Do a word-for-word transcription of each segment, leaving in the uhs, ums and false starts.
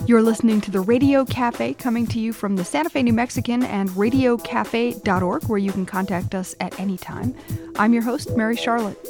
You're listening to the Radio Cafe, coming to you from the Santa Fe New Mexican and radio cafe dot org, where you can contact us at any time. I'm your host, Mary Charlotte.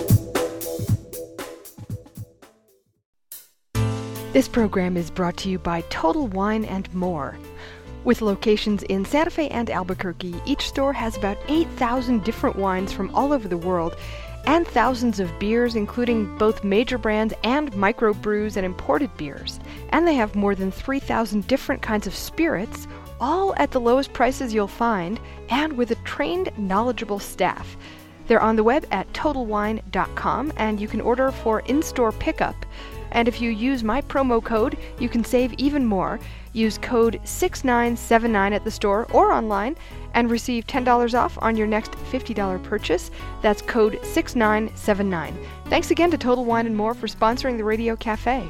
This program is brought to you by Total Wine and More. With locations in Santa Fe and Albuquerque, each store has about eight thousand different wines from all over the world and thousands of beers, including both major brands and microbrews and imported beers. And they have more than three thousand different kinds of spirits, all at the lowest prices you'll find, and with a trained, knowledgeable staff. They're on the web at total wine dot com, and you can order for in-store pickup. And if you use my promo code, you can save even more. Use code six nine seven nine at the store or online and receive ten dollars off on your next fifty dollars purchase. That's code six nine seven nine. Thanks again to Total Wine and More for sponsoring the Radio Cafe.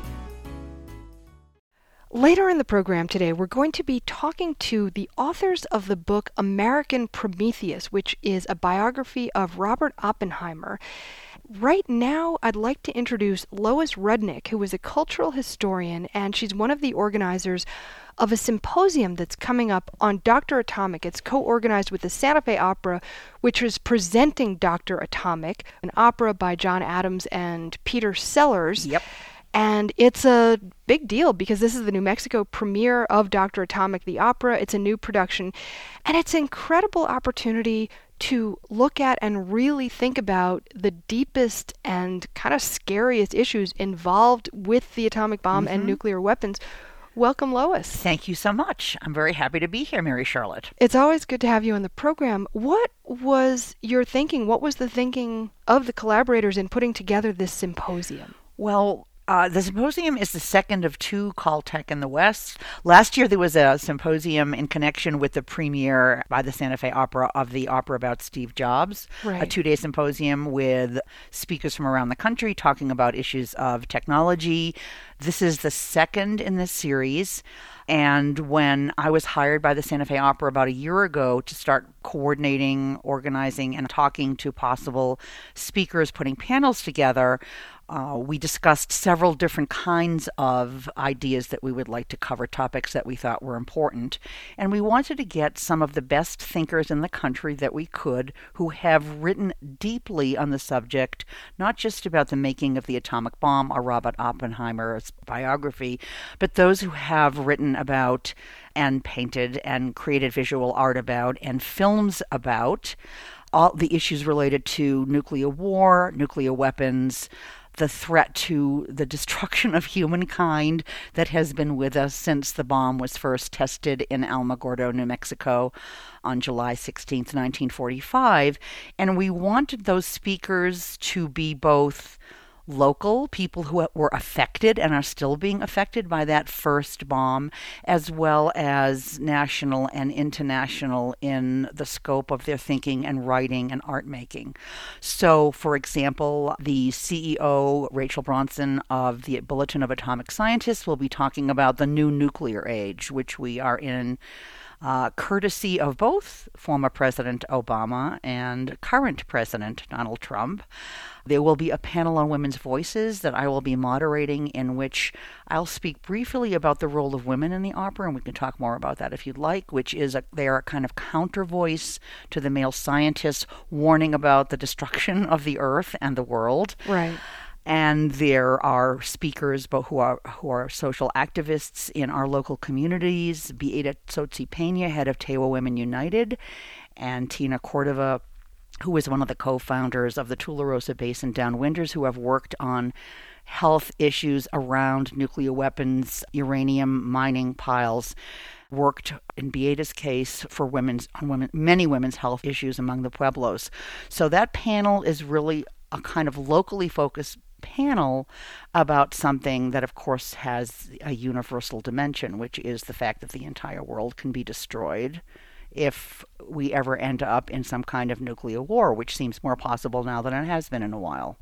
Later in the program today, we're going to be talking to the authors of the book American Prometheus, which is a biography of Robert Oppenheimer. Right now, I'd like to introduce Lois Rudnick, who is a cultural historian, and she's one of the organizers of a symposium that's coming up on Doctor Atomic. It's co-organized with the Santa Fe Opera, which is presenting Doctor Atomic, an opera by John Adams and Peter Sellers. Yep. And it's a big deal because this is the New Mexico premiere of Doctor Atomic, the opera. It's a new production, and it's an incredible opportunity to look at and really think about the deepest and kind of scariest issues involved with the atomic bomb mm-hmm. and nuclear weapons. Welcome, Lois. Thank you so much. I'm very happy to be here, Mary Charlotte. It's always good to have you on the program. What was your thinking? What was the thinking of the collaborators in putting together this symposium? Well, Uh, the symposium is the second of two called Tech in the West. Last year, there was a symposium in connection with the premiere by the Santa Fe Opera of the opera about Steve Jobs, right. a two-day symposium with speakers from around the country talking about issues of technology. This is the second in this series. And when I was hired by the Santa Fe Opera about a year ago to start coordinating, organizing, and talking to possible speakers, putting panels together, Uh, we discussed several different kinds of ideas that we would like to cover, topics that we thought were important. And we wanted to get some of the best thinkers in the country that we could who have written deeply on the subject, not just about the making of the atomic bomb or Robert Oppenheimer's biography, but those who have written about and painted and created visual art about and films about all the issues related to nuclear war, nuclear weapons, the threat to the destruction of humankind that has been with us since the bomb was first tested in Alamogordo, New Mexico on July sixteenth, nineteen forty-five. And we wanted those speakers to be both local, people who were affected and are still being affected by that first bomb, as well as national and international in the scope of their thinking and writing and art making. So, for example, the C E O, Rachel Bronson of the Bulletin of Atomic Scientists, will be talking about the new nuclear age, which we are in, uh, courtesy of both former President Obama and current President Donald Trump. There will be a panel on women's voices that I will be moderating, in which I'll speak briefly about the role of women in the opera, and we can talk more about that if you'd like, which is a, they are a kind of counter voice to the male scientists warning about the destruction of the earth and the world. Right. And there are speakers but who are who are social activists in our local communities, Beata Tsotsi Pena, head of Tewa Women United, and Tina Cordova, who is one of the co-founders of the Tularosa Basin Downwinders, who have worked on health issues around nuclear weapons, uranium mining piles, worked in Beata's case for women's on women, many women's health issues among the Pueblos. So that panel is really a kind of locally focused panel about something that, of course, has a universal dimension, which is the fact that the entire world can be destroyed if we ever end up in some kind of nuclear war, which seems more possible now than it has been in a while.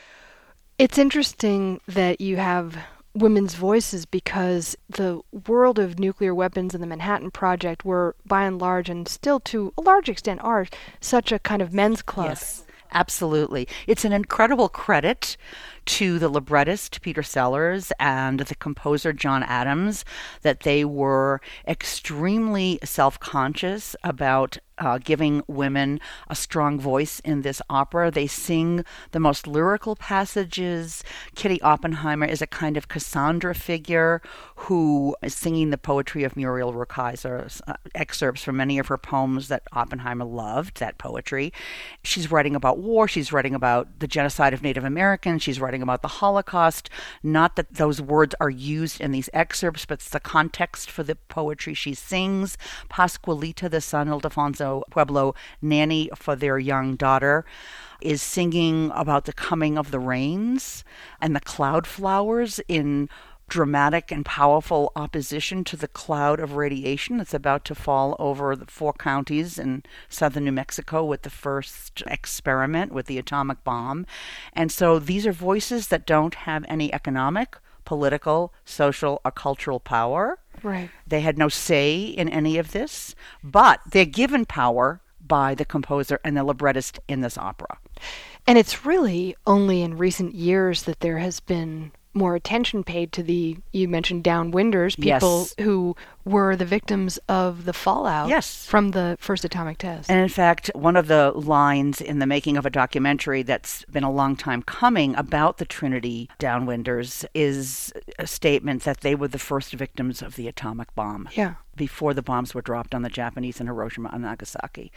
It's interesting that you have women's voices, because the world of nuclear weapons and the Manhattan Project were, by and large, and still to a large extent are, such a kind of men's club. Yes, absolutely. It's an incredible credit to the librettist, Peter Sellers, and the composer, John Adams, that they were extremely self-conscious about Uh, giving women a strong voice in this opera. They sing the most lyrical passages. Kitty Oppenheimer is a kind of Cassandra figure who is singing the poetry of Muriel Rukeyser, uh, excerpts from many of her poems that Oppenheimer loved, that poetry. She's writing about war. She's writing about the genocide of Native Americans. She's writing about the Holocaust. Not that those words are used in these excerpts, but it's the context for the poetry she sings. Pascualita, the son, Ildefonso Pueblo, nanny for their young daughter, is singing about the coming of the rains and the cloud flowers in dramatic and powerful opposition to the cloud of radiation that's about to fall over the four counties in southern New Mexico with the first experiment with the atomic bomb. And so these are voices that don't have any economic, political, social, or cultural power. Right. They had no say in any of this, but they're given power by the composer and the librettist in this opera. And it's really only in recent years that there has been more attention paid to the, you mentioned downwinders, people Yes. who were the victims of the fallout Yes. from the first atomic test. And in fact, one of the lines in the making of a documentary that's been a long time coming about the Trinity downwinders is a statement that they were the first victims of the atomic bomb. Yeah. Before the bombs were dropped on the Japanese in Hiroshima and Nagasaki.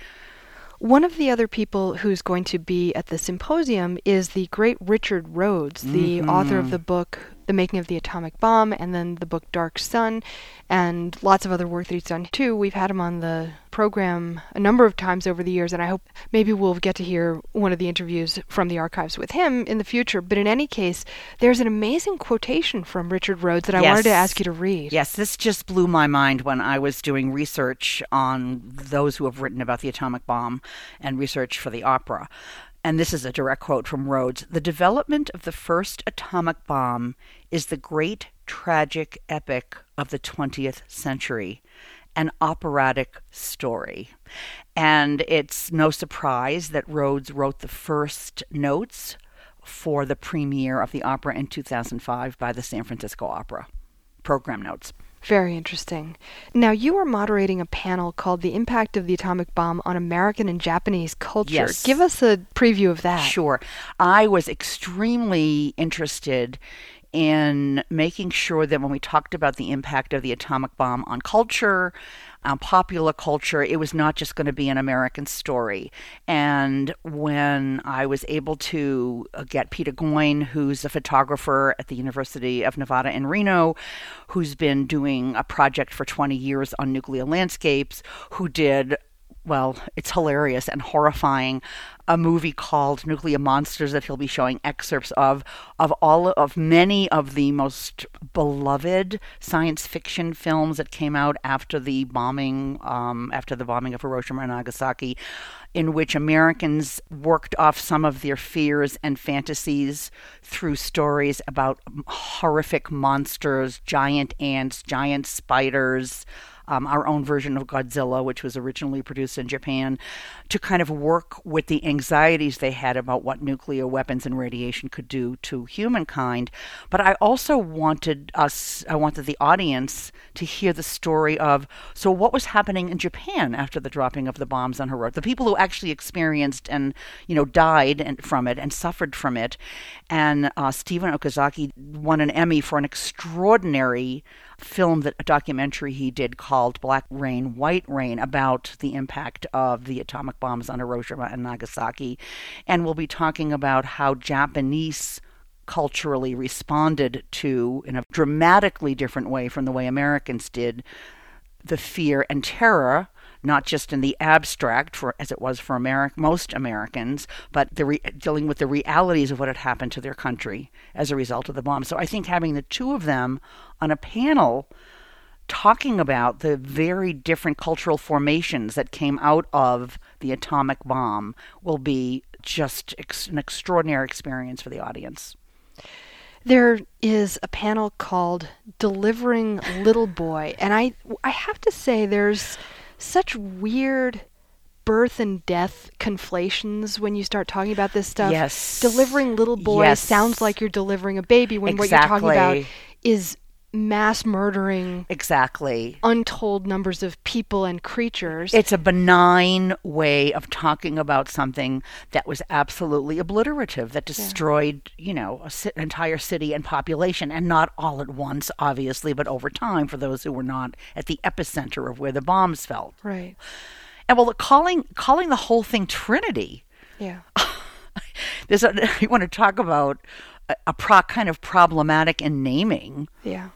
One of the other people who's going to be at the symposium is the great Richard Rhodes, the mm-hmm. author of the book The Making of the Atomic Bomb, and then the book Dark Sun, and lots of other work that he's done too. We've had him on the program a number of times over the years, and I hope maybe we'll get to hear one of the interviews from the archives with him in the future. But in any case, there's an amazing quotation from Richard Rhodes that I yes. wanted to ask you to read. Yes, this just blew my mind when I was doing research on those who have written about the atomic bomb and research for the opera. And this is a direct quote from Rhodes. "The development of the first atomic bomb is the great tragic epic of the twentieth century, an operatic story." And it's no surprise that Rhodes wrote the first notes for the premiere of the opera in two thousand five by the San Francisco Opera. Program notes. Very interesting. Now, you are moderating a panel called The Impact of the Atomic Bomb on American and Japanese Culture. Yes. Give us a preview of that. Sure. I was extremely interested in making sure that when we talked about the impact of the atomic bomb on culture, um, popular culture, it was not just going to be an American story. And when I was able to get Peter Goyne, who's a photographer at the University of Nevada in Reno, who's been doing a project for twenty years on nuclear landscapes, who did, well, it's hilarious and horrifying, a movie called Nuclear Monsters that he'll be showing excerpts of, of all of many of the most beloved science fiction films that came out after the bombing, um, after the bombing of Hiroshima and Nagasaki, in which Americans worked off some of their fears and fantasies through stories about horrific monsters, giant ants, giant spiders, Um, our own version of Godzilla, which was originally produced in Japan, to kind of work with the anxieties they had about what nuclear weapons and radiation could do to humankind. But I also wanted us, I wanted the audience to hear the story of, so what was happening in Japan after the dropping of the bombs on Hiroshima? The people who actually experienced and, you know, died and, from it and suffered from it. And uh, Stephen Okazaki won an Emmy for an extraordinary film, that a documentary he did called Black Rain, White Rain, about the impact of the atomic bombs on Hiroshima and Nagasaki. And we'll be talking about how Japanese culturally responded to, in a dramatically different way from the way Americans did, the fear and terror, not just in the abstract, for as it was for Ameri- most Americans, but the re- dealing with the realities of what had happened to their country as a result of the bomb. So I think having the two of them on a panel talking about the very different cultural formations that came out of the atomic bomb will be just ex- an extraordinary experience for the audience. There is a panel called Delivering Little Boy, and I I have to say there's such weird birth and death conflations when you start talking about this stuff. Yes. Delivering little boys Yes. sounds like you're delivering a baby when what you're talking Exactly. about is mass murdering Exactly. untold numbers of people and creatures. It's a benign way of talking about something that was absolutely obliterative, that destroyed, you know, a ci- entire city and population, and not all at once, obviously, but over time for those who were not at the epicenter of where the bombs fell. Right. And well, calling calling the whole thing Trinity. Yeah. There's a, you want to talk about a, a pro, kind of problematic in naming. Yeah.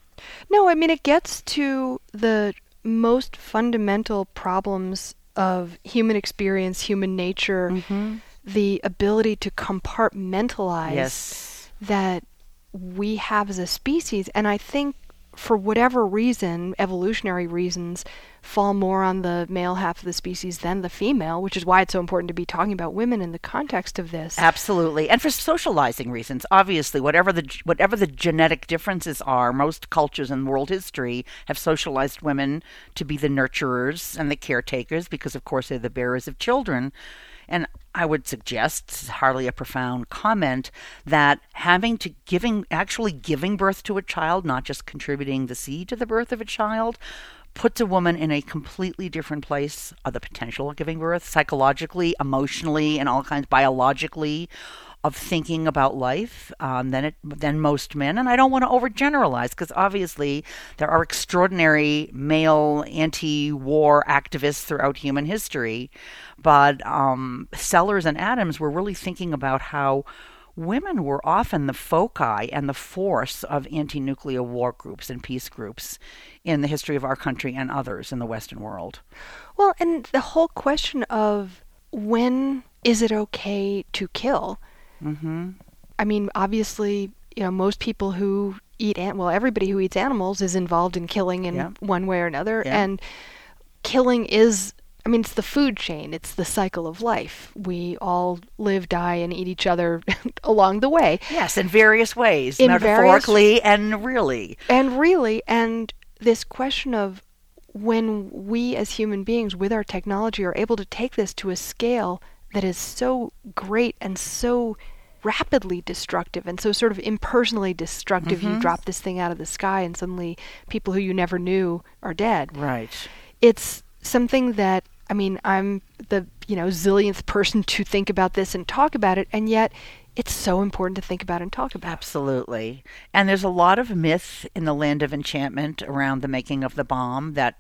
No, I mean, it gets to the most fundamental problems of human experience, human nature, Mm-hmm. the ability to compartmentalize Yes. that we have as a species. And I think for whatever reason, evolutionary reasons, fall more on the male half of the species than the female, which is why it's so important to be talking about women in the context of this. Absolutely. And for socializing reasons, obviously, whatever the whatever the genetic differences are, most cultures in world history have socialized women to be the nurturers and the caretakers because, of course, they're the bearers of children. And I would suggest, this is hardly a profound comment, that having to giving, actually giving birth to a child, not just contributing the seed to the birth of a child, puts a woman in a completely different place of the potential of giving birth, psychologically, emotionally, and all kinds, biologically, of thinking about life um, than it than most men. And I don't want to overgeneralize because obviously there are extraordinary male anti-war activists throughout human history, but um, Sellers and Adams were really thinking about how women were often the foci and the force of anti-nuclear war groups and peace groups in the history of our country and others in the Western world. Well, and the whole question of when is it okay to kill? Mm-hmm. I mean, obviously, you know, most people who eat, an- well, everybody who eats animals is involved in killing in Yeah. one way or another. Yeah. And killing is, I mean, it's the food chain. It's the cycle of life. We all live, die, and eat each other along the way. Yes, in various ways, In metaphorically and really. And really, and this question of when we as human beings with our technology are able to take this to a scale that is so great and so rapidly destructive and so sort of impersonally destructive. Mm-hmm. You drop this thing out of the sky and suddenly people who you never knew are dead. Right. It's something that, I mean, I'm the, you know, zillionth person to think about this and talk about it, and yet it's so important to think about and talk about. Absolutely. And there's a lot of myth in the land of enchantment around the making of the bomb that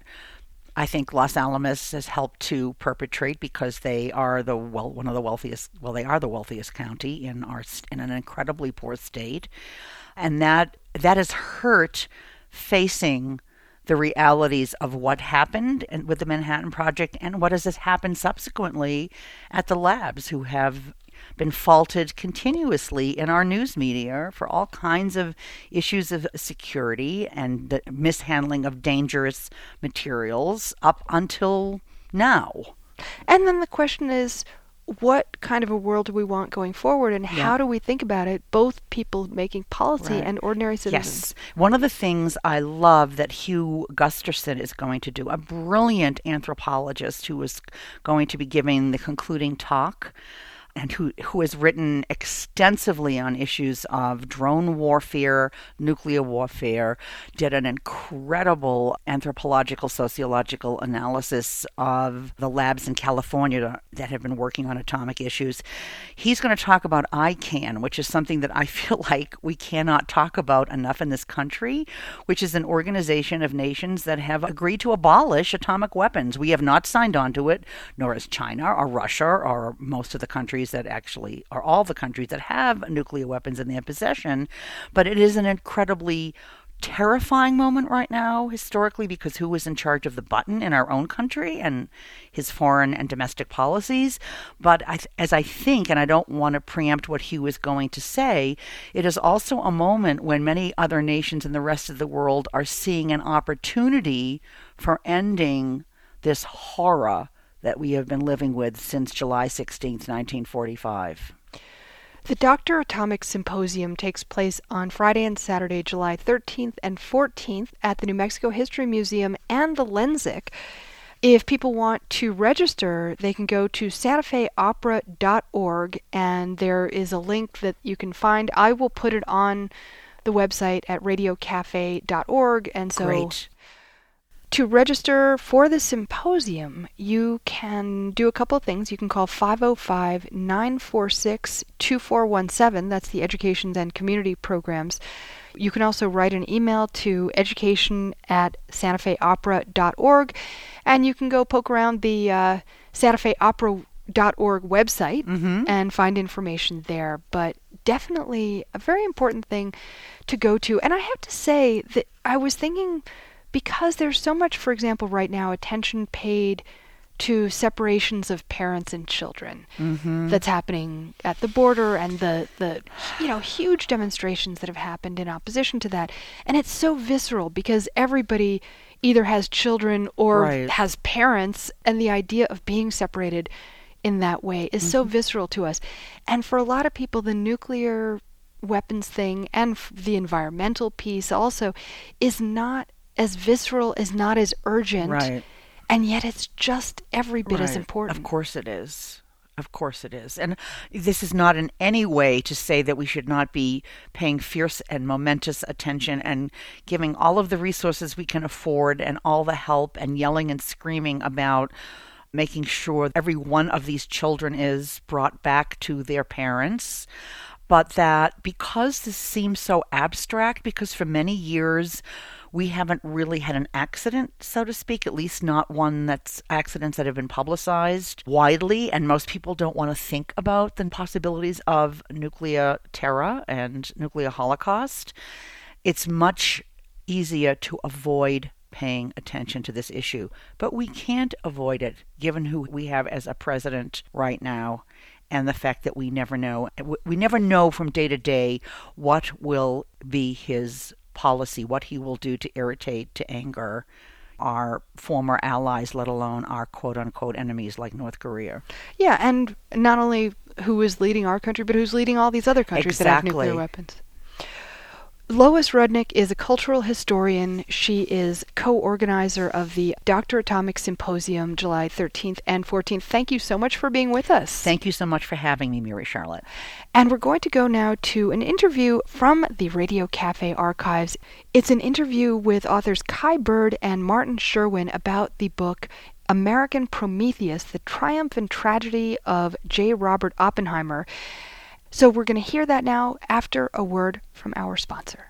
I think Los Alamos has helped to perpetrate because they are the well one of the wealthiest well they are the wealthiest county in our in an incredibly poor state, and that that has hurt facing the realities of what happened and with the Manhattan Project and what has happened subsequently at the labs, who have been faulted continuously in our news media for all kinds of issues of security and the mishandling of dangerous materials up until now. And then the question is, what kind of a world do we want going forward, and Yeah. how do we think about it, both people making policy Right. and ordinary citizens? Yes. One of the things I love that Hugh Gusterson is going to do, a brilliant anthropologist who is going to be giving the concluding talk, and who, who has written extensively on issues of drone warfare, nuclear warfare, did an incredible anthropological, sociological analysis of the labs in California that have been working on atomic issues. He's going to talk about I CAN, which is something that I feel like we cannot talk about enough in this country, which is an organization of nations that have agreed to abolish atomic weapons. We have not signed on to it, nor has China or Russia or most of the countries that actually are all the countries that have nuclear weapons in their possession. But it is an incredibly terrifying moment right now historically, because who is in charge of the button in our own country and his foreign and domestic policies. But I, as I think, and I don't want to preempt what Hugh is going to say, it is also a moment when many other nations in the rest of the world are seeing an opportunity for ending this horror that we have been living with since July sixteenth, nineteen forty-five. The Doctor Atomic Symposium takes place on Friday and Saturday, July thirteenth and fourteenth at the New Mexico History Museum and the Lensic. If people want to register, they can go to santa fe opera dot org, and there is a link that you can find. I will put it on the website at radio cafe dot org, and so Great. To register for the symposium, you can do a couple of things. You can call five oh five, nine four six, two four one seven. That's the Education and Community Programs. You can also write an email to education at santa fe opera dot org, and you can go poke around the uh, santa fe opera dot org website mm-hmm. and find information there. But definitely a very important thing to go to. And I have to say that I was thinking, because there's so much, for example, right now, attention paid to separations of parents and children mm-hmm. that's happening at the border, and the, the you know huge demonstrations that have happened in opposition to that. And it's so visceral because everybody either has children or right. has parents, and the idea of being separated in that way is mm-hmm. so visceral to us. And for a lot of people, the nuclear weapons thing and f- the environmental piece also is not as visceral, is not as urgent, right. and yet it's just every bit right. as important. Of course it is. Of course it is. And this is not in any way to say that we should not be paying fierce and momentous attention and giving all of the resources we can afford and all the help and yelling and screaming about making sure every one of these children is brought back to their parents. But that because this seems so abstract, because for many years we haven't really had an accident, so to speak, at least not one that's accidents that have been publicized widely, and most people don't want to think about the possibilities of nuclear terror and nuclear holocaust. It's much easier to avoid paying attention to this issue, but we can't avoid it given who we have as a president right now. And the fact that we never know, we never know from day to day what will be his policy, what he will do to irritate, to anger our former allies, let alone our quote-unquote enemies like North Korea. Yeah, and not only who is leading our country, but who's leading all these other countries exactly. that have nuclear weapons. Lois Rudnick is a cultural historian. She is co-organizer of the Doctor Atomic Symposium, July thirteenth and fourteenth. Thank you so much for being with us. Thank you so much for having me, Mary Charlotte. And we're going to go now to an interview from the Radio Cafe archives. It's an interview with authors Kai Bird and Martin Sherwin about the book American Prometheus, The Triumph and Tragedy of J. Robert Oppenheimer. So we're going to hear that now after a word from our sponsor.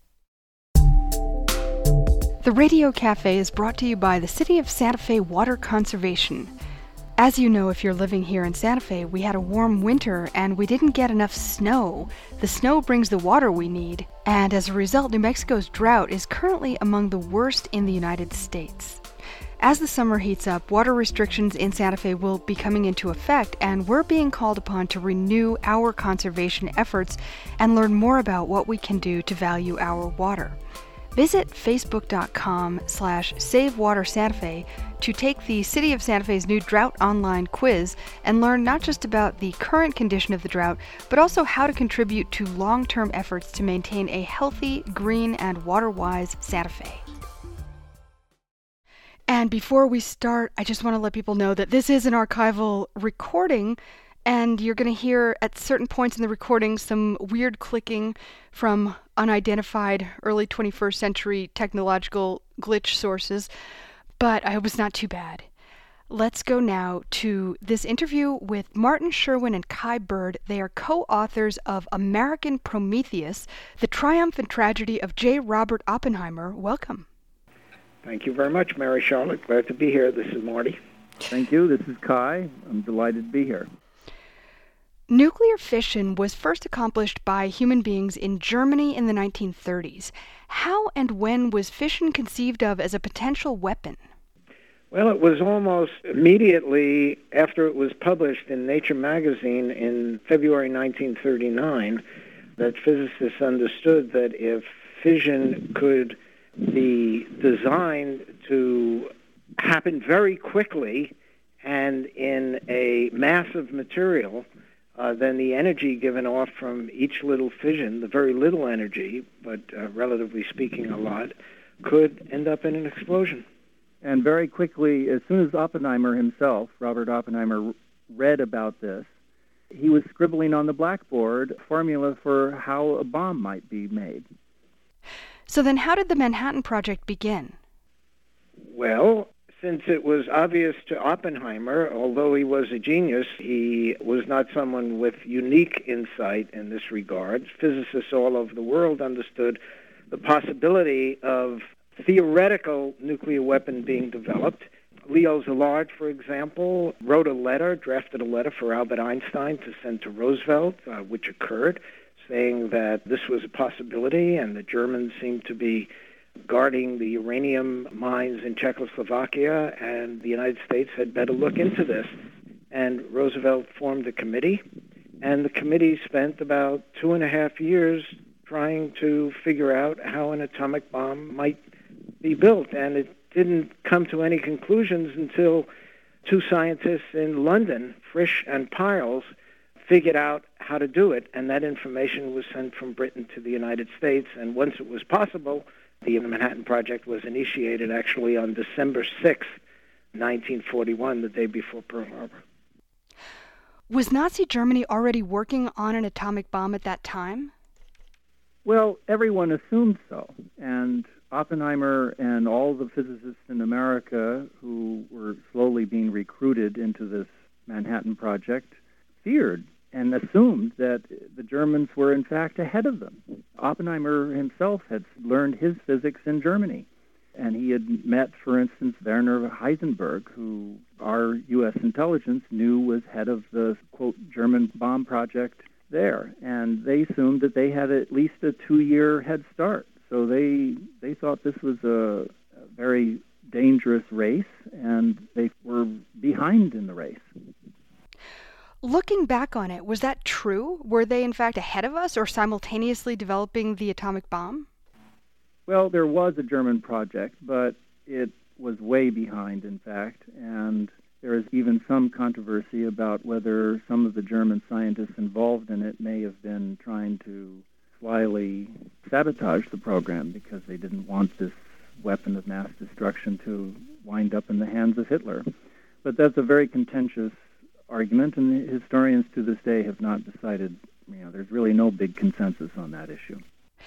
The Radio Cafe is brought to you by the City of Santa Fe Water Conservation. As you know, if you're living here in Santa Fe, we had a warm winter and we didn't get enough snow. The snow brings the water we need, and as a result, New Mexico's drought is currently among the worst in the United States. As the summer heats up, water restrictions in Santa Fe will be coming into effect, and we're being called upon to renew our conservation efforts and learn more about what we can do to value our water. Visit facebook.com slash SaveWaterSantaFe to take the City of Santa Fe's new Drought Online quiz and learn not just about the current condition of the drought, but also how to contribute to long-term efforts to maintain a healthy, green, and water-wise Santa Fe. And before we start, I just want to let people know that this is an archival recording, and you're going to hear at certain points in the recording some weird clicking from unidentified early twenty-first century technological glitch sources, but I hope it's not too bad. Let's go now to this interview with Martin Sherwin and Kai Bird. They are co-authors of American Prometheus, The Triumph and Tragedy of J. Robert Oppenheimer. Welcome. Thank you very much, Mary Charlotte. Glad to be here. This is Marty. Thank you. This is Kai. I'm delighted to be here. Nuclear fission was first accomplished by human beings in Germany in the nineteen thirties. How and when was fission conceived of as a potential weapon? Well, it was almost immediately after it was published in Nature magazine in February nineteen thirty-nine that physicists understood that if fission could be designed to happen very quickly and in a massive material, uh, then the energy given off from each little fission, the very little energy, but uh, relatively speaking a lot, could end up in an explosion. And very quickly, as soon as Oppenheimer himself, Robert Oppenheimer, read about this, he was scribbling on the blackboard a formula for how a bomb might be made. So then how did the Manhattan Project begin? Well, since it was obvious to Oppenheimer, although he was a genius, he was not someone with unique insight in this regard. Physicists all over the world understood the possibility of theoretical nuclear weapon being developed. Leo Szilard, for example, wrote a letter, drafted a letter for Albert Einstein to send to Roosevelt, uh, which occurred, saying that this was a possibility, and the Germans seemed to be guarding the uranium mines in Czechoslovakia, and the United States had better look into this. And Roosevelt formed a committee, and the committee spent about two and a half years trying to figure out how an atomic bomb might be built, and it didn't come to any conclusions until two scientists in London, Frisch and Piles, figured out how to do it, and that information was sent from Britain to the United States, and once it was possible, the Manhattan Project was initiated actually on December sixth, nineteen forty-one, the day before Pearl Harbor. Was Nazi Germany already working on an atomic bomb at that time? Well, everyone assumed so, and Oppenheimer and all the physicists in America who were slowly being recruited into this Manhattan Project feared and assumed that the Germans were in fact ahead of them. Oppenheimer himself had learned his physics in Germany, and he had met, for instance, Werner Heisenberg, who our U S intelligence knew was head of the, quote, German bomb project there, and they assumed that they had at least a two-year head start. So they they thought this was a, a very dangerous race, and they were behind in the race. Looking back on it, was that true? Were they in fact ahead of us or simultaneously developing the atomic bomb? Well, there was a German project, but it was way behind, in fact, and there is even some controversy about whether some of the German scientists involved in it may have been trying to slyly sabotage the program because they didn't want this weapon of mass destruction to wind up in the hands of Hitler. But that's a very contentious argument, and historians to this day have not decided, you know, there's really no big consensus on that issue.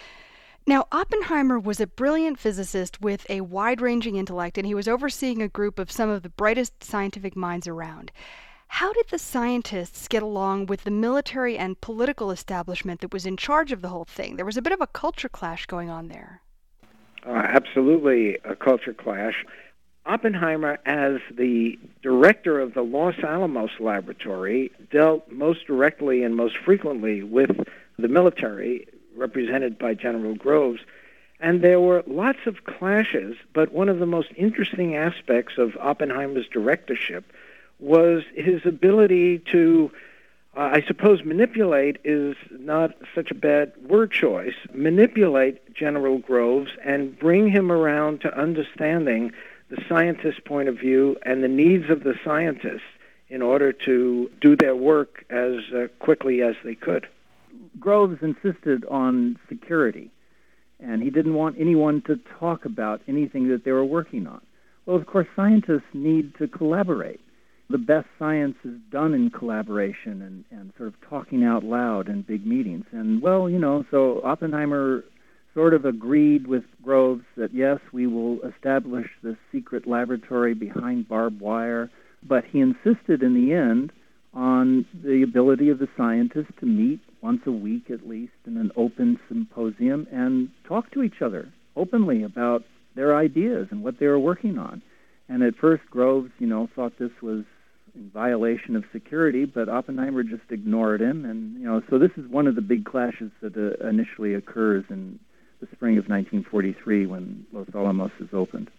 Now, Oppenheimer was a brilliant physicist with a wide-ranging intellect, and he was overseeing a group of some of the brightest scientific minds around. How did the scientists get along with the military and political establishment that was in charge of the whole thing? There was a bit of a culture clash going on there. Uh, absolutely a culture clash. Oppenheimer, as the director of the Los Alamos Laboratory, dealt most directly and most frequently with the military, represented by General Groves, and there were lots of clashes, but one of the most interesting aspects of Oppenheimer's directorship was his ability to, uh, I suppose manipulate is not such a bad word choice, manipulate General Groves and bring him around to understanding the scientist's point of view and the needs of the scientists in order to do their work as uh, quickly as they could. Groves insisted on security, and he didn't want anyone to talk about anything that they were working on. Well, of course, scientists need to collaborate. The best science is done in collaboration and, and sort of talking out loud in big meetings. And, well, you know, so Oppenheimer sort of agreed with Groves that, yes, we will establish this secret laboratory behind barbed wire, but he insisted in the end on the ability of the scientists to meet once a week at least in an open symposium and talk to each other openly about their ideas and what they were working on. And at first, Groves, you know, thought this was in violation of security, but Oppenheimer just ignored him. And, you know, so this is one of the big clashes that uh, initially occurs in the spring of nineteen forty-three when Los Alamos is opened.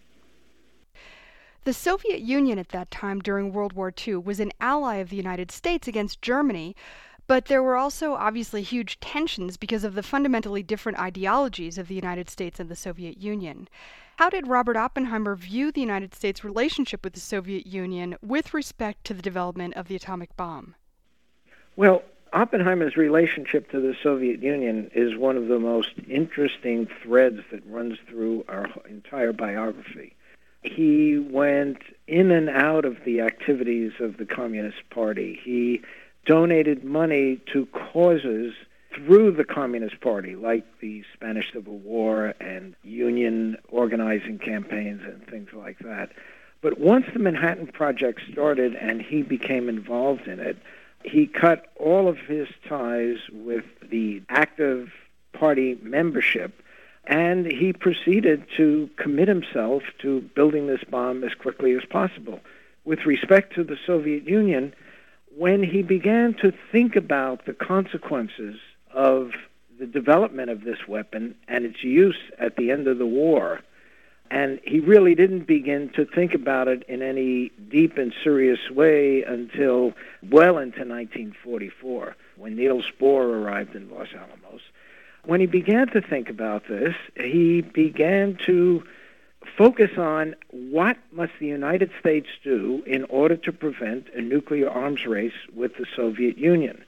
The Soviet Union at that time during World War Two was an ally of the United States against Germany, but there were also obviously huge tensions because of the fundamentally different ideologies of the United States and the Soviet Union. How did Robert Oppenheimer view the United States' relationship with the Soviet Union with respect to the development of the atomic bomb? Well, Oppenheimer's relationship to the Soviet Union is one of the most interesting threads that runs through our entire biography. He went in and out of the activities of the Communist Party. He donated money to causes through the Communist Party, like the Spanish Civil War and union organizing campaigns and things like that. But once the Manhattan Project started and he became involved in it, he cut all of his ties with the active party membership, and he proceeded to commit himself to building this bomb as quickly as possible. With respect to the Soviet Union, when he began to think about the consequences of the development of this weapon and its use at the end of the war, and he really didn't begin to think about it in any deep and serious way until well into nineteen forty-four, when Niels Bohr arrived in Los Alamos. When he began to think about this, he began to focus on what must the United States do in order to prevent a nuclear arms race with the Soviet Union.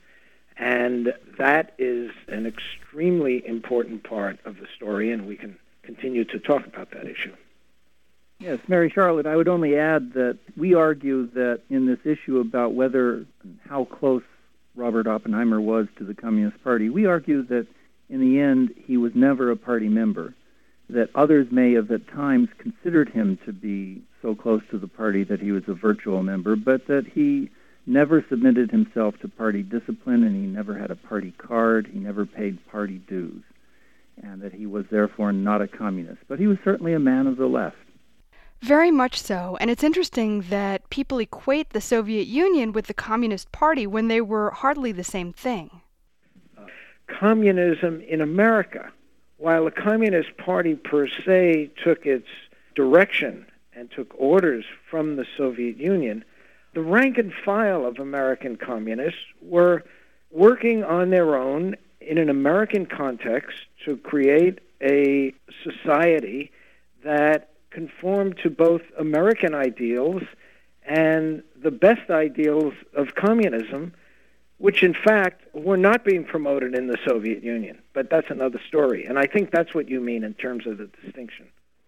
And that is an extremely important part of the story, and we can continue to talk about that issue. Yes, Mary Charlotte, I would only add that we argue that in this issue about whether and how close Robert Oppenheimer was to the Communist Party, we argue that in the end he was never a party member, that others may have at times considered him to be so close to the party that he was a virtual member, but that he never submitted himself to party discipline, and he never had a party card, he never paid party dues, and that he was therefore not a communist. But he was certainly a man of the left. Very much so, and it's interesting that people equate the Soviet Union with the Communist Party when they were hardly the same thing. Uh, communism in America, while the Communist Party per se took its direction and took orders from the Soviet Union, the rank and file of American communists were working on their own in an American context to create a society that conformed to both American ideals and the best ideals of communism, which in fact were not being promoted in the Soviet Union. But that's another story. And I think that's what you mean in terms of the distinction.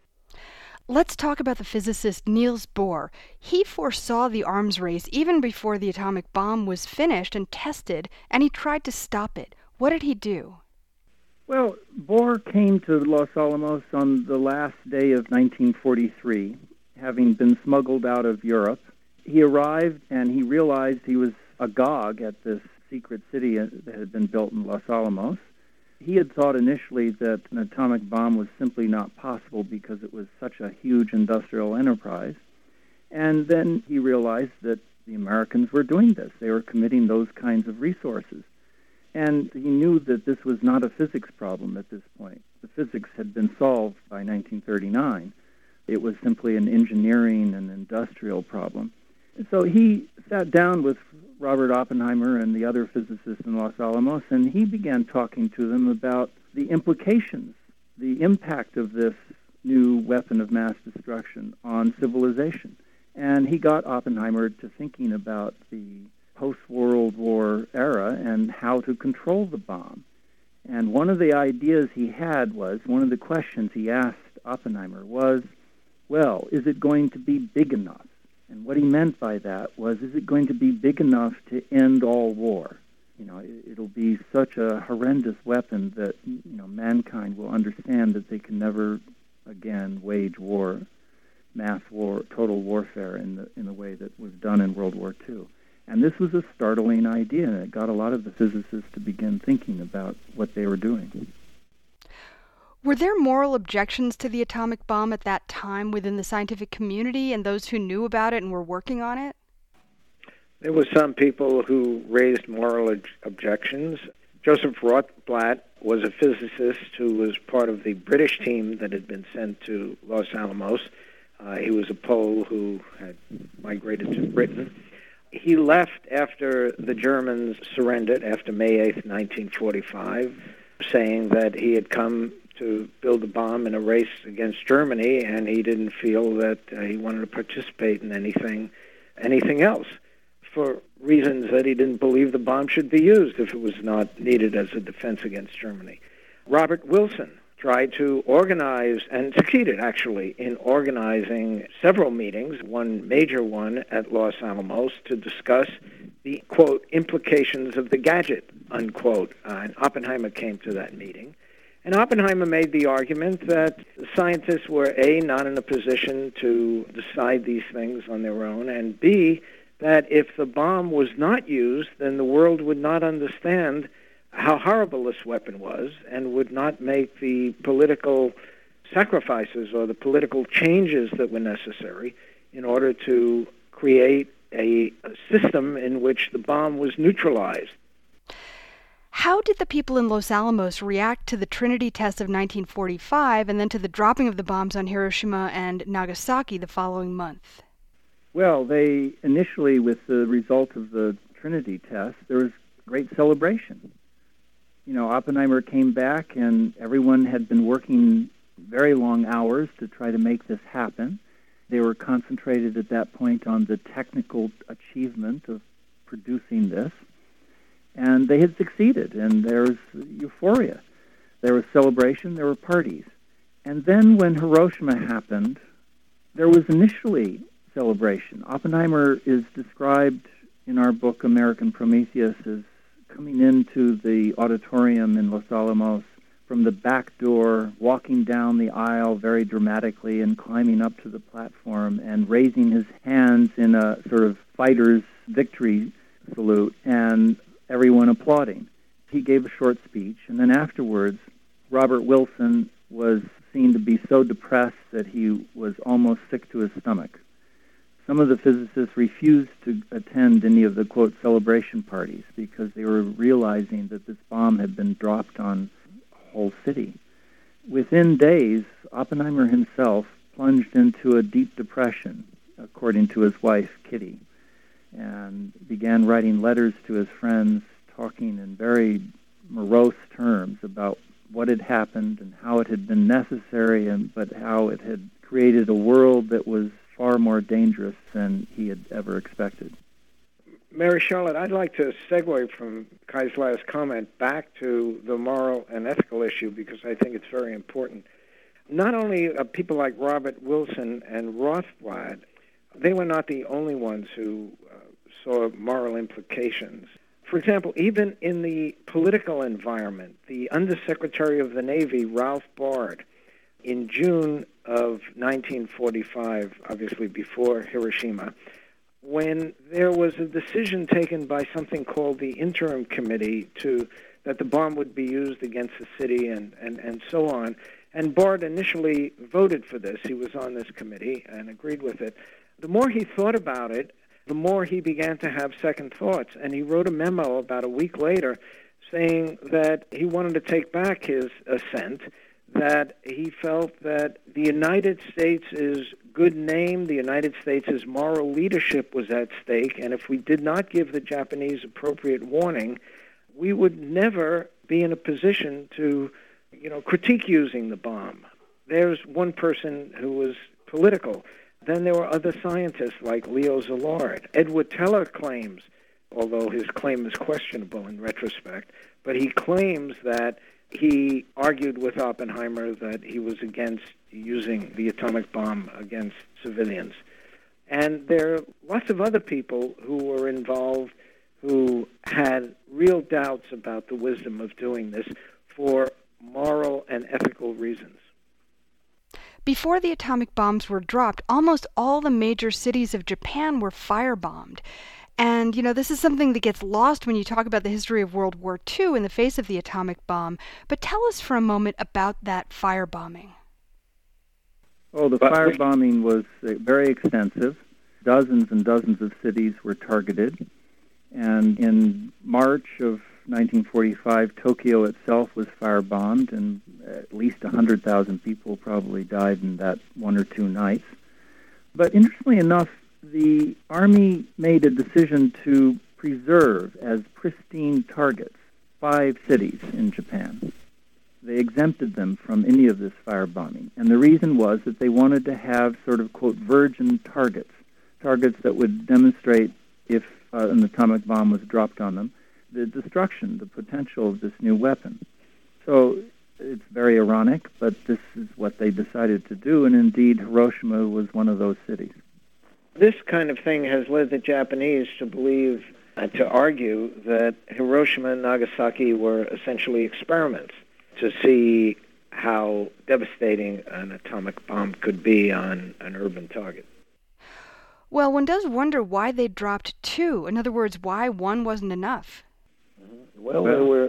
Let's talk about the physicist Niels Bohr. He foresaw the arms race even before the atomic bomb was finished and tested, and he tried to stop it. What did he do? Well, Bohr came to Los Alamos on the last day of nineteen forty-three, having been smuggled out of Europe. He arrived and he realized he was agog at this secret city that had been built in Los Alamos. He had thought initially that an atomic bomb was simply not possible because it was such a huge industrial enterprise. And then he realized that the Americans were doing this. They were committing those kinds of resources. And he knew that this was not a physics problem at this point. The physics had been solved by nineteen thirty-nine. It was simply an engineering and industrial problem. And so he sat down with Robert Oppenheimer and the other physicists in Los Alamos, and he began talking to them about the implications, the impact of this new weapon of mass destruction on civilization. And he got Oppenheimer to thinking about the post-World War era and how to control the bomb. And one of the ideas he had was, one of the questions he asked Oppenheimer was, well, is it going to be big enough? And what he meant by that was, is it going to be big enough to end all war? You know, it'll be such a horrendous weapon that, you know, mankind will understand that they can never again wage war, mass war, total warfare in the in the way that was done in World War Two. And this was a startling idea, and it got a lot of the physicists to begin thinking about what they were doing. Were there moral objections to the atomic bomb at that time within the scientific community and those who knew about it and were working on it? There were some people who raised moral ob- objections. Joseph Rotblat was a physicist who was part of the British team that had been sent to Los Alamos. Uh, he was a Pole who had migrated to Britain. He left after the Germans surrendered, after May eighth, nineteen forty-five, saying that he had come to build a bomb in a race against Germany, and he didn't feel that uh, he wanted to participate in anything, anything else, for reasons that he didn't believe the bomb should be used if it was not needed as a defense against Germany. Robert Wilson tried to organize, and succeeded actually, in organizing several meetings, one major one at Los Alamos, to discuss the, quote, implications of the gadget, unquote. Uh, and Oppenheimer came to that meeting. And Oppenheimer made the argument that scientists were, A, not in a position to decide these things on their own, and B, that if the bomb was not used, then the world would not understand how horrible this weapon was and would not make the political sacrifices or the political changes that were necessary in order to create a, a system in which the bomb was neutralized. How did the people in Los Alamos react to the Trinity test of nineteen forty-five and then to the dropping of the bombs on Hiroshima and Nagasaki the following month? Well, they initially, with the result of the Trinity test, there was great celebration. You know, Oppenheimer came back and everyone had been working very long hours to try to make this happen. They were concentrated at that point on the technical achievement of producing this. And they had succeeded, and there was euphoria. There was celebration, there were parties. And then when Hiroshima happened, there was initially celebration. Oppenheimer is described in our book, American Prometheus, as coming into the auditorium in Los Alamos from the back door, walking down the aisle very dramatically and climbing up to the platform and raising his hands in a sort of fighter's victory salute, and everyone applauding. He gave a short speech, and then afterwards, Robert Wilson was seen to be so depressed that he was almost sick to his stomach. Some of the physicists refused to attend any of the, quote, celebration parties because they were realizing that this bomb had been dropped on a whole city. Within days, Oppenheimer himself plunged into a deep depression, according to his wife, Kitty, and began writing letters to his friends, talking in very morose terms about what had happened and how it had been necessary, and but how it had created a world that was far more dangerous than he had ever expected. Mary Charlotte, I'd like to segue from Kai's last comment back to the moral and ethical issue because I think it's very important. Not only uh, people like Robert Wilson and Rothblatt, they were not the only ones who uh, saw moral implications. For example, even in the political environment, the Undersecretary of the Navy, Ralph Bard, in June of nineteen forty-five, obviously before Hiroshima, when there was a decision taken by something called the Interim Committee to that the bomb would be used against the city and, and, and so on. And Bard initially voted for this. He was on this committee and agreed with it. The more he thought about it, the more he began to have second thoughts. And he wrote a memo about a week later saying that he wanted to take back his assent, that he felt that the United States' good name, the United States' moral leadership was at stake, and if we did not give the Japanese appropriate warning, we would never be in a position to, you know, critique using the bomb. There's one person who was political. Then there were other scientists like Leo Szilard. Edward Teller claims, although his claim is questionable in retrospect, but he claims that he argued with Oppenheimer that he was against using the atomic bomb against civilians. And there are lots of other people who were involved who had real doubts about the wisdom of doing this for moral and ethical reasons. Before the atomic bombs were dropped, almost all the major cities of Japan were firebombed. And, you know, this is something that gets lost when you talk about the history of World War Two in the face of the atomic bomb. But tell us for a moment about that firebombing. Oh, the firebombing was very extensive. Dozens and dozens of cities were targeted. And in March of nineteen forty-five, Tokyo itself was firebombed, and at least one hundred thousand people probably died in that one or two nights. But interestingly enough, the Army made a decision to preserve as pristine targets five cities in Japan. They exempted them from any of this firebombing. And the reason was that they wanted to have sort of, quote, virgin targets, targets that would demonstrate, if uh, an atomic bomb was dropped on them, the destruction, the potential of this new weapon. So It's very ironic, but this is what they decided to do, and indeed Hiroshima was one of those cities. This kind of thing has led the Japanese to believe and to argue that Hiroshima and Nagasaki were essentially experiments to see how devastating an atomic bomb could be on an urban target. Well, one does wonder why they dropped two. In other words, why one wasn't enough. Well, there were...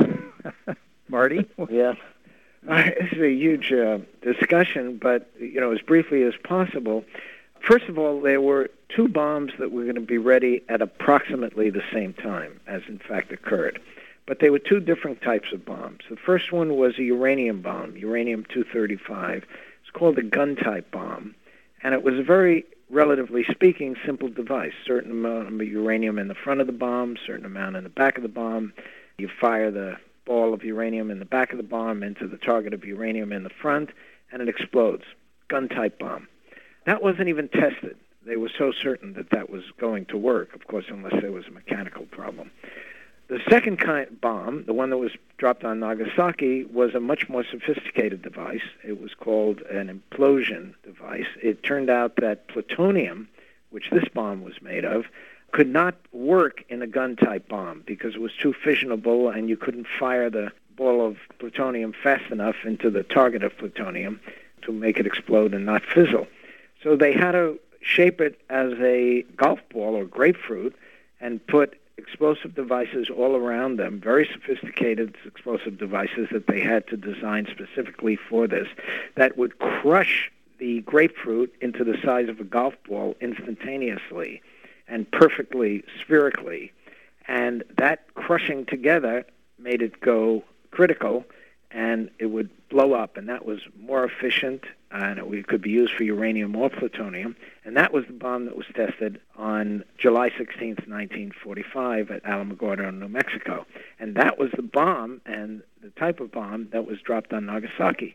Marty? Yeah. Uh, this is a huge uh, discussion, but, you know, as briefly as possible, first of all, there were two bombs that were going to be ready at approximately the same time, as in fact occurred. But they were two different types of bombs. The first one was a uranium bomb, uranium two thirty-five. It's called a gun-type bomb, and it was a very, relatively speaking, simple device. Certain amount of uranium in the front of the bomb, certain amount in the back of the bomb. You fire the ball of uranium in the back of the bomb into the target of uranium in the front, and it explodes. Gun-type bomb. That wasn't even tested. They were so certain that that was going to work, of course, unless there was a mechanical problem. The second kind of bomb, the one that was dropped on Nagasaki, was a much more sophisticated device. It was called an implosion device. It turned out that plutonium, which this bomb was made of, could not work in a gun-type bomb because it was too fissionable and you couldn't fire the ball of plutonium fast enough into the target of plutonium to make it explode and not fizzle. So they had to shape it as a golf ball or grapefruit and put explosive devices all around them, very sophisticated explosive devices that they had to design specifically for this, that would crush the grapefruit into the size of a golf ball instantaneously and perfectly spherically. And that crushing together made it go critical, and it would blow up, and that was more efficient, and it could be used for uranium or plutonium. And that was the bomb that was tested on July sixteenth, nineteen forty-five at Alamogordo, New Mexico. And that was the bomb and the type of bomb that was dropped on Nagasaki.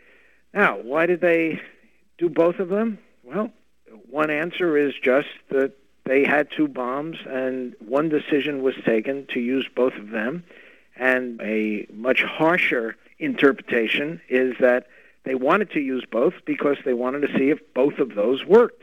Now, why did they do both of them? Well, one answer is just that they had two bombs, and one decision was taken to use both of them. And a much harsher interpretation is that they wanted to use both because they wanted to see if both of those worked.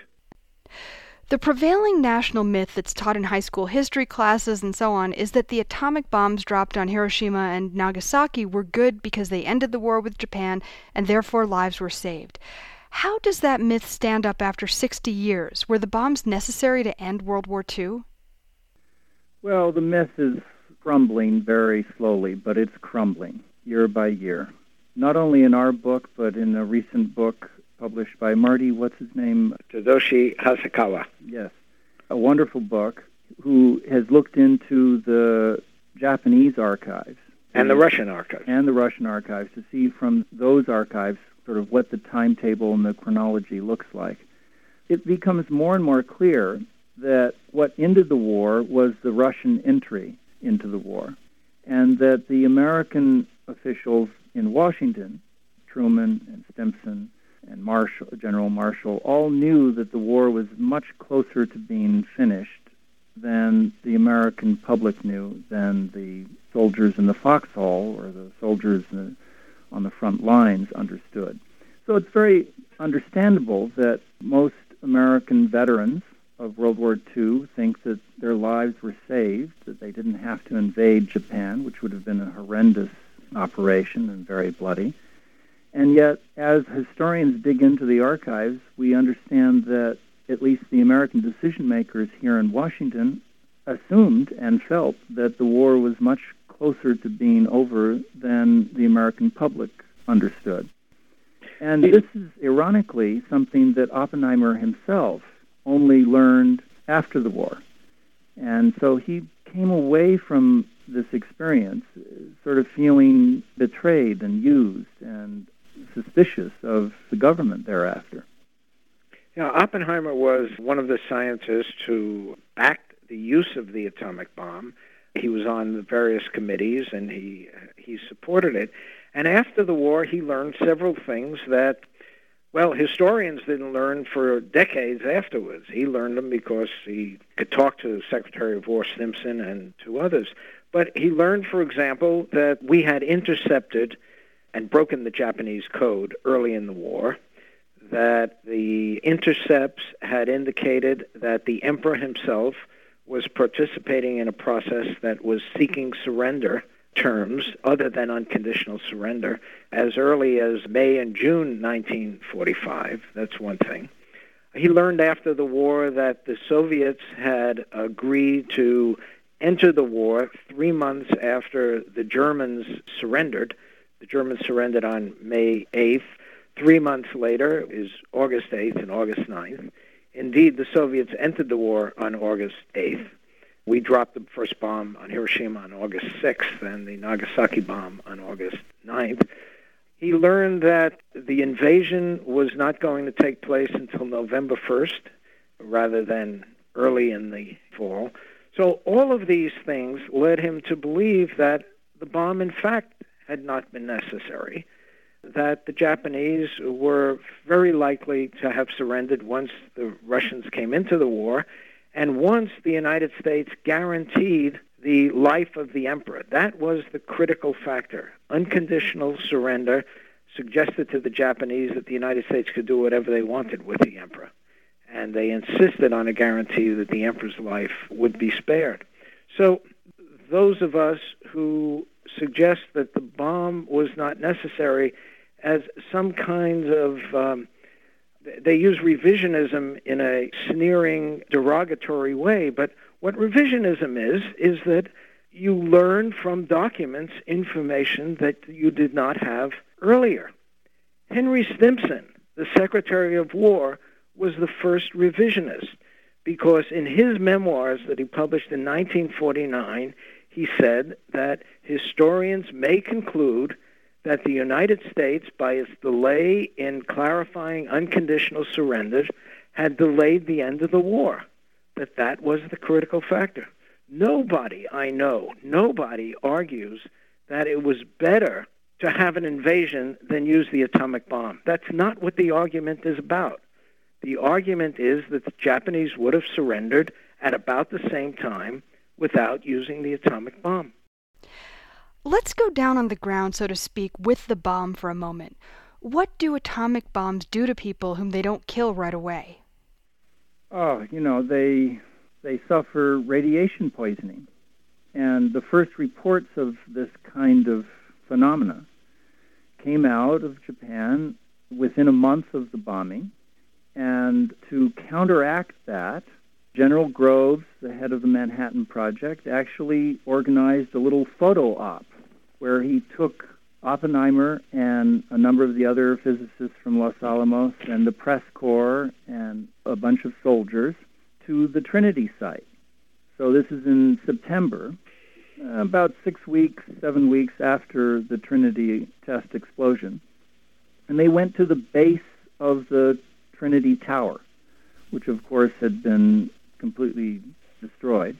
The prevailing national myth that's taught in high school history classes and so on is that the atomic bombs dropped on Hiroshima and Nagasaki were good because they ended the war with Japan and therefore lives were saved. How does that myth stand up after sixty years? Were the bombs necessary to end World War Two? Well, the myth is crumbling very slowly, but it's crumbling year by year. Not only in our book, but in a recent book published by Marty, what's his name? Tadashi Hasakawa. Yes, a wonderful book, who has looked into the Japanese archives. And the Russian archives. And the Russian archives to see from those archives sort of what the timetable and the chronology looks like. It becomes more and more clear that what ended the war was the Russian entry into the war, and that the American officials in Washington, Truman and Stimson and Marshall, General Marshall, all knew that the war was much closer to being finished than the American public knew, than the soldiers in the foxhole or the soldiers in the, on the front lines understood. So it's very understandable that most American veterans of World War Two think that their lives were saved, that they didn't have to invade Japan, which would have been a horrendous operation and very bloody. And yet, as historians dig into the archives, we understand that at least the American decision-makers here in Washington assumed and felt that the war was much closer to being over than the American public understood. And this is, ironically, something that Oppenheimer himself only learned after the war. And so he came away from this experience sort of feeling betrayed and used and suspicious of the government thereafter. Yeah, Oppenheimer was one of the scientists who backed the use of the atomic bomb. He was on the various committees, and he he supported it. And after the war, he learned several things that, well, historians didn't learn for decades afterwards. He learned them because he could talk to Secretary of War Stimson and to others. But he learned, for example, that we had intercepted and broken the Japanese code early in the war, that the intercepts had indicated that the emperor himself was participating in a process that was seeking surrender terms other than unconditional surrender as early as May and June nineteen forty-five. That's one thing. He learned after the war that the Soviets had agreed to enter the war three months after the Germans surrendered. The Germans surrendered on May eighth. Three months later is August eighth and August ninth. Indeed, the Soviets entered the war on August eighth. We dropped the first bomb on Hiroshima on August sixth and the Nagasaki bomb on August ninth. He learned that the invasion was not going to take place until November first, rather than early in the fall. So all of these things led him to believe that the bomb, in fact, had not been necessary, that the Japanese were very likely to have surrendered once the Russians came into the war, and once the United States guaranteed the life of the emperor. That was the critical factor. Unconditional surrender suggested to the Japanese that the United States could do whatever they wanted with the emperor. And they insisted on a guarantee that the emperor's life would be spared. So those of us who suggest that the bomb was not necessary as some kind of... Um, they use revisionism in a sneering, derogatory way, but what revisionism is, is that you learn from documents information that you did not have earlier. Henry Stimson, the Secretary of War, was the first revisionist because in his memoirs that he published in nineteen forty-nine, he said that historians may conclude that the United States, by its delay in clarifying unconditional surrender, had delayed the end of the war, that that was the critical factor. Nobody, I know, nobody argues that it was better to have an invasion than use the atomic bomb. That's not what the argument is about. The argument is that the Japanese would have surrendered at about the same time without using the atomic bomb. Let's go down on the ground, so to speak, with the bomb for a moment. What do atomic bombs do to people whom they don't kill right away? Oh, you know, they they suffer radiation poisoning. And the first reports of this kind of phenomena came out of Japan within a month of the bombing. And to counteract that, General Groves, the head of the Manhattan Project, actually organized a little photo op where he took Oppenheimer and a number of the other physicists from Los Alamos and the press corps and a bunch of soldiers to the Trinity site. So this is in September, about six weeks, seven weeks after the Trinity test explosion. And they went to the base of the Trinity Tower, which of course had been completely destroyed.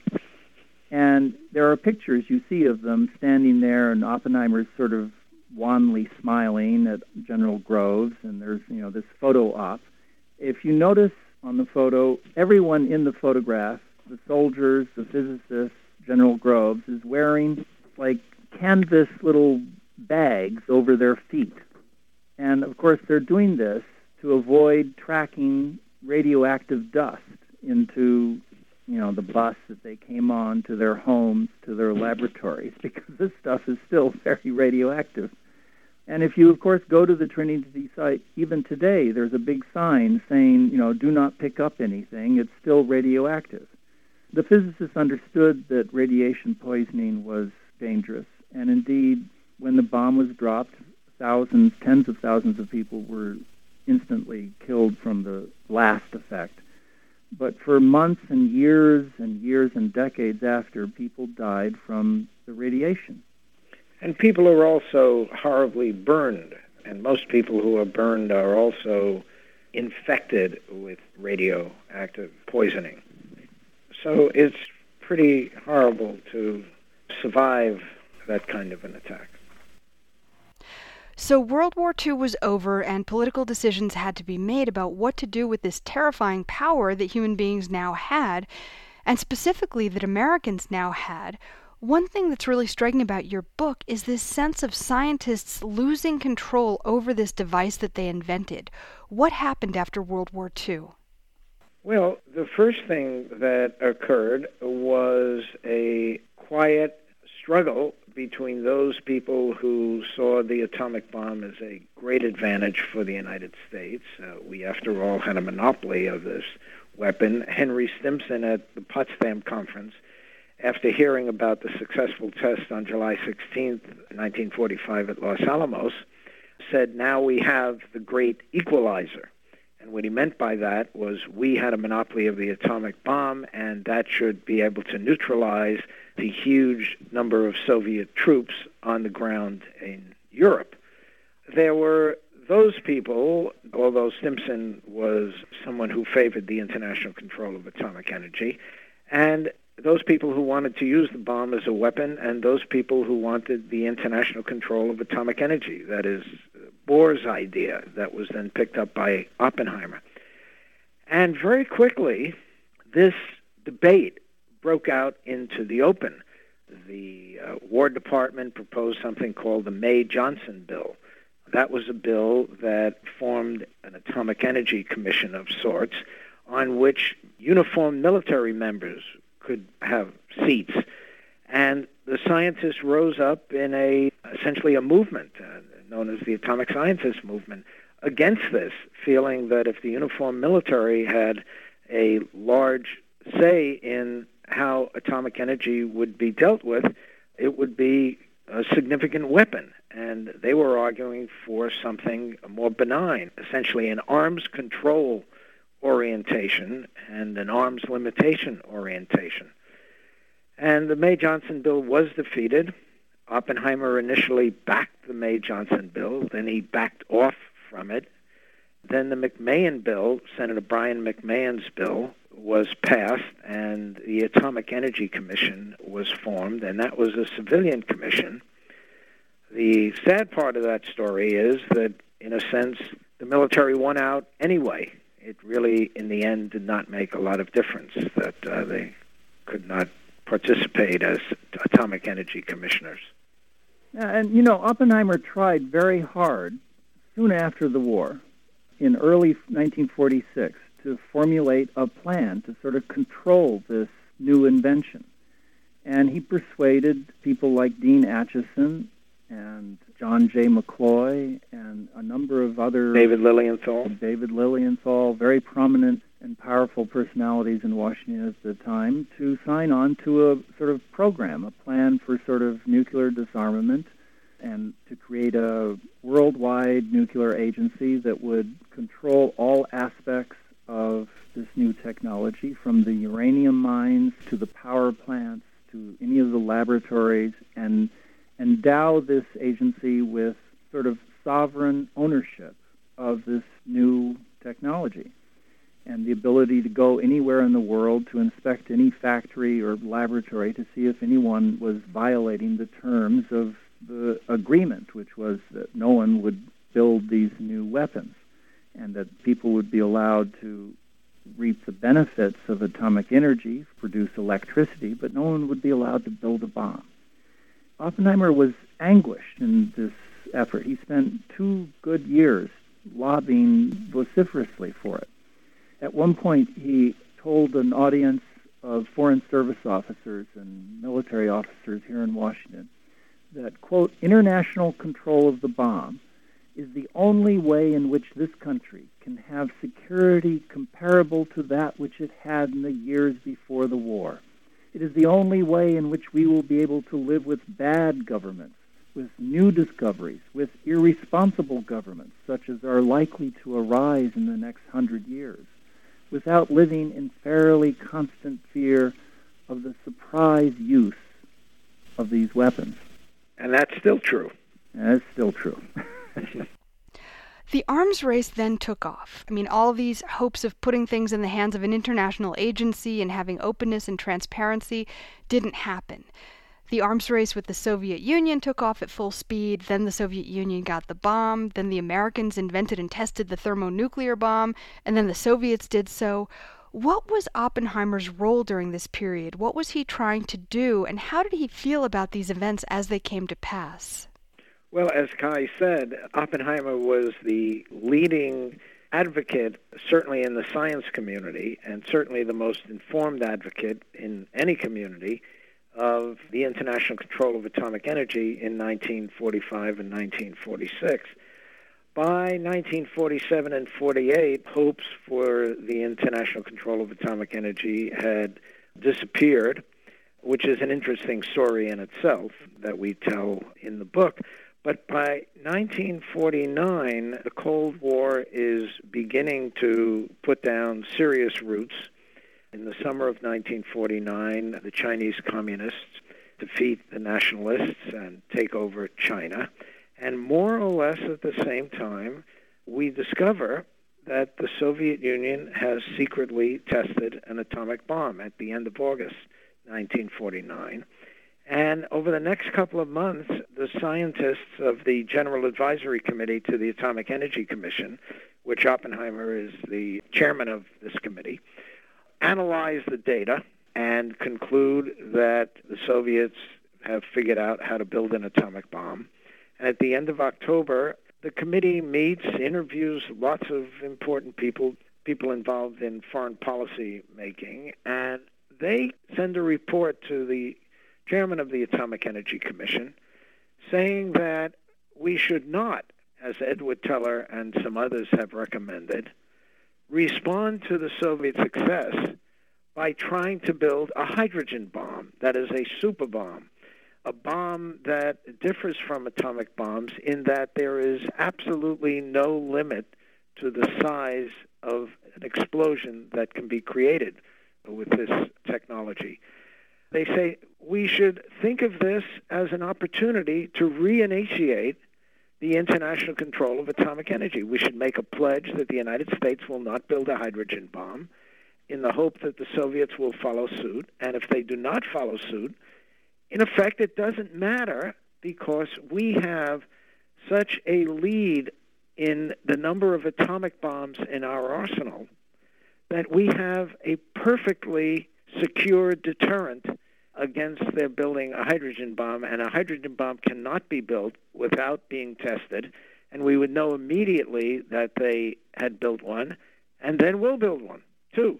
And there are pictures you see of them standing there, and Oppenheimer's sort of wanly smiling at General Groves, and there's, you know, this photo op. If you notice on the photo, everyone in the photograph, the soldiers, the physicists, General Groves, is wearing like canvas little bags over their feet. And of course they're doing this to avoid tracking radioactive dust into, you know, the bus that they came on, to their homes, to their laboratories, because this stuff is still very radioactive. And if you, of course, go to the Trinity site, even today, there's a big sign saying, you know, do not pick up anything. It's still radioactive. The physicists understood that radiation poisoning was dangerous. And indeed, when the bomb was dropped, thousands, tens of thousands of people were instantly killed from the blast effect. But for months and years and years and decades after, people died from the radiation. And people are also horribly burned. And most people who are burned are also infected with radioactive poisoning. So it's pretty horrible to survive that kind of an attack. So World War Two was over, and political decisions had to be made about what to do with this terrifying power that human beings now had, and specifically that Americans now had. One thing that's really striking about your book is this sense of scientists losing control over this device that they invented. What happened after World War Two? Well, the first thing that occurred was a quiet struggle between those people who saw the atomic bomb as a great advantage for the United States. Uh, we, after all, had a monopoly of this weapon. Henry Stimson at the Potsdam Conference, after hearing about the successful test on July sixteenth, nineteen forty-five at Los Alamos, said, now we have the great equalizer. And what he meant by that was we had a monopoly of the atomic bomb, and that should be able to neutralize the huge number of Soviet troops on the ground in Europe. There were those people, although Stimson was someone who favored the international control of atomic energy, and those people who wanted to use the bomb as a weapon, and those people who wanted the international control of atomic energy. That is Bohr's idea that was then picked up by Oppenheimer. And very quickly, this debate broke out into the open. The uh, War Department proposed something called the May-Johnson Bill. That was a bill that formed an atomic energy commission of sorts on which uniformed military members could have seats. And the scientists rose up in a essentially a movement uh, known as the Atomic Scientists Movement against this, feeling that if the uniformed military had a large say in how atomic energy would be dealt with, it would be a significant weapon. And they were arguing for something more benign, essentially an arms control orientation and an arms limitation orientation. And the May-Johnson Bill was defeated. Oppenheimer initially backed the May-Johnson Bill, then he backed off from it. Then the McMahon Bill, Senator Brian McMahon's bill, was passed, and the Atomic Energy Commission was formed, and that was a civilian commission. The sad part of that story is that, in a sense, the military won out anyway. It really, in the end, did not make a lot of difference that uh, they could not participate as atomic energy commissioners. Yeah, and, you know, Oppenheimer tried very hard soon after the war, in early nineteen forty-six, to formulate a plan to sort of control this new invention. And he persuaded people like Dean Acheson and John J. McCloy and a number of other... David Lilienthal. David Lilienthal, very prominent and powerful personalities in Washington at the time, to sign on to a sort of program, a plan for sort of nuclear disarmament, and to create a worldwide nuclear agency that would control all aspects of this new technology, from the uranium mines to the power plants to any of the laboratories, and endow this agency with sort of sovereign ownership of this new technology and the ability to go anywhere in the world to inspect any factory or laboratory to see if anyone was violating the terms of the agreement, which was that no one would build these new weapons and that people would be allowed to reap the benefits of atomic energy, produce electricity, but no one would be allowed to build a bomb. Oppenheimer was anguished in this effort. He spent two good years lobbying vociferously for it. At one point, he told an audience of Foreign Service officers and military officers here in Washington that, quote, international control of the bomb is the only way in which this country can have security comparable to that which it had in the years before the war. It is the only way in which we will be able to live with bad governments, with new discoveries, with irresponsible governments, such as are likely to arise in the next hundred years, without living in fairly constant fear of the surprise use of these weapons. And that's still true. And that's still true. The arms race then took off. I mean, all these hopes of putting things in the hands of an international agency and having openness and transparency didn't happen. The arms race with the Soviet Union took off at full speed, then the Soviet Union got the bomb, then the Americans invented and tested the thermonuclear bomb, and then the Soviets did so. What was Oppenheimer's role during this period? What was he trying to do, and how did he feel about these events as they came to pass? Well, as Kai said, Oppenheimer was the leading advocate, certainly in the science community, and certainly the most informed advocate in any community, of the international control of atomic energy in nineteen forty-five and nineteen forty-six. By nineteen forty-seven and forty-eight, hopes for the international control of atomic energy had disappeared, which is an interesting story in itself that we tell in the book. But by nineteen forty-nine, the Cold War is beginning to put down serious roots. In the summer of nineteen forty-nine, the Chinese communists defeat the nationalists and take over China. And more or less at the same time, we discover that the Soviet Union has secretly tested an atomic bomb at the end of August nineteen forty-nine. And over the next couple of months, the scientists of the General Advisory Committee to the Atomic Energy Commission, which Oppenheimer is the chairman of this committee, analyze the data and conclude that the Soviets have figured out how to build an atomic bomb. And at the end of October, the committee meets, interviews lots of important people, people involved in foreign policy making, and they send a report to the chairman of the Atomic Energy Commission saying that we should not, as Edward Teller and some others have recommended, respond to the Soviet success by trying to build a hydrogen bomb, that is a super bomb, a bomb that differs from atomic bombs in that there is absolutely no limit to the size of an explosion that can be created with this technology. They say we should think of this as an opportunity to reinitiate the international control of atomic energy. We should make a pledge that the United States will not build a hydrogen bomb in the hope that the Soviets will follow suit. And if they do not follow suit, in effect, it doesn't matter because we have such a lead in the number of atomic bombs in our arsenal that we have a perfectly secure deterrent against their building a hydrogen bomb, and a hydrogen bomb cannot be built without being tested, and we would know immediately that they had built one, and then we'll build one, too.